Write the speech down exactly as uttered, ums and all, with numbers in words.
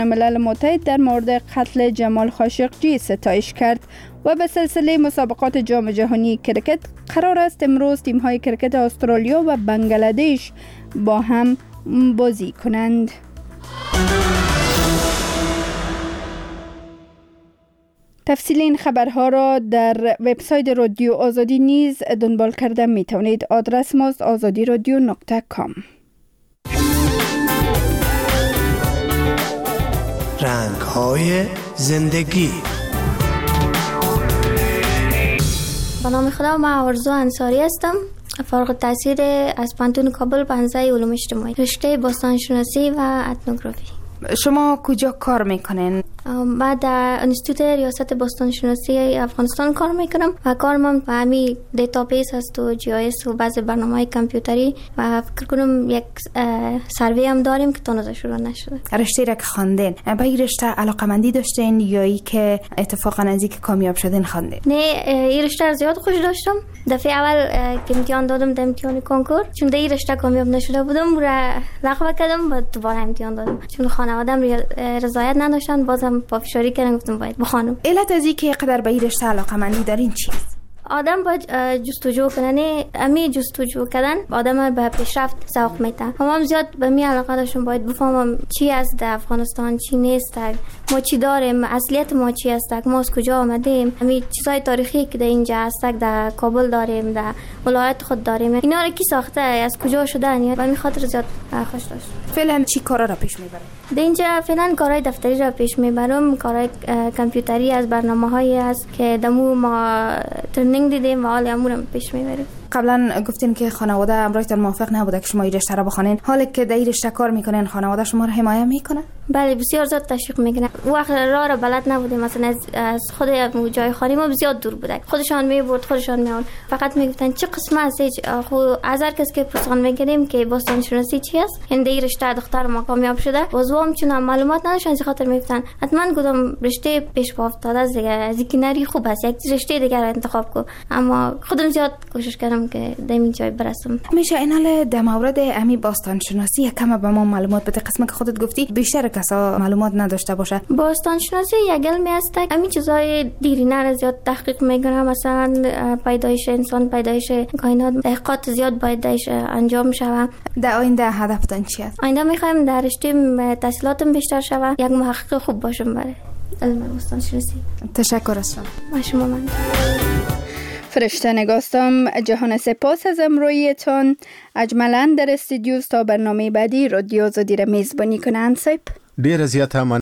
ملل متحد در مورد قتل جمال خاشقجی ستایش کرد و به سلسله مسابقات جام جهانی کرکت قرار است امروز تیم‌های کرکت استرالیا و بنگلادش با هم بازی کنند. تفصیل این خبرها را در وبسایت رادیو آزادی نیز دنبال کرده می توانید. آدرس ماست آزادی رادیو نقطه کام. رنگ‌های زندگی. با نام خدا، من آرزو انصاری هستم. فارغ التحصیل از پانتون کابل به حوزه علوم اجتماعی، رشته باستانشناسی و اتنوگرافی. شما کجا کار میکنین؟ من در انستیتوت ریاست باستانشناسی افغانستان کار میکنم و کارم هم همین دیتابیس هست و جی آی اس و بعضی برنامه‌های کامپیوتری و فکر کنم یک سروی هم داریم که تازه شروع نشده. رشته را که خواندین، به این رشته علاقه‌مندی داشتین یا ای که اتفاقا از اینکه کامیاب شدین خواندین؟ نه، این رشته را زیاد خوش داشتم. دفعه اول که امتحان دادم در امتحان کنکور، چون در این رشته کامیاب نشده بودم را رغبت کردم و دوباره امتحان دادم. چون خانواده‌ام رضایت نداشتن، بازم پافشاری کردن، گفتم باید بخوانم. علت از اینکه قدر به این رشته علاقه‌مندی دارین چیست؟ آدم باید جستجو کنه، امی جستجو کردن آدم به پیشرفت سوق میده. هم زیاد به می علاقه داشتم، باید بفهمم چی است در افغانستان، چی نیست، ما چی داریم، اصلیت ما چی است، ما از کجا آمدیم، همین چیزای تاریخی که در اینجا هست، در کابل داریم، در ولایت خود داریم، اینا رو کی ساخته، از کجا شدن، و می خاطر زیاد خوش داشت. فعلا چی کارا را پیش میبرید؟ در اینجا فعلا کارهای دفتری را پیش میبرم، کارهای کامپیوتری از برنامه‌هایی است که دمو ما ترنینگ دیدیم و حال امورم پیش میبریم. قبلا گفتین که خانواده امرایتان موافق نبوده که شما این رشته را بخونین، حالا که در این رشته کار میکنین خانواده شما را حمایت میکنه؟ بله، بسیار زیاد تشویق میکنه. وقت راه را بلد نبودیم، مثلا از خود جای خانه ما بسیار دور بوده، خودشان میبرد خودشان میآورد، فقط میگفتن چه قسم است، خو از هر کس که پرسان میکردیم که باستان شناسی چی است، این در رشته دختر ما کامیاب شده، بازوام چون معلومات نداشتن، از خاطر میگفتن حتما گفتم رشته پیش پا افتاده است دیگه، از این کناری خوب است، یک رشته دیگر انتخاب کو. اما خودم زیاد کوشش کردم که در این جای برسم. میشه این حال در مورد امی باستان شناسی یکم به ما معلومات بده؟ قسمت که خودت گفتی بیشتر کسا معلومات نداشته باشه. باستان شناسی یک علم است که همین چیزای دیرینه را زیاد تحقیق میکنه، مثلا پیدایش انسان، پیدایش کائنات، تحقیقات زیاد باید درش انجام شود. در آینده هدفتان چی است؟ آینده میخوایم در رشته تحصیلاتم بیشتر شود، یک محقق خوب باشم برای علم باستان شناسی. تشکر از شما. با شما. من فرشته نگاستم. جهان سپاس از امرویتان. اجملا در استودیو تا برنامه بعدی رادیو آزادی را میزبانی کنند. سیب ډیر زیات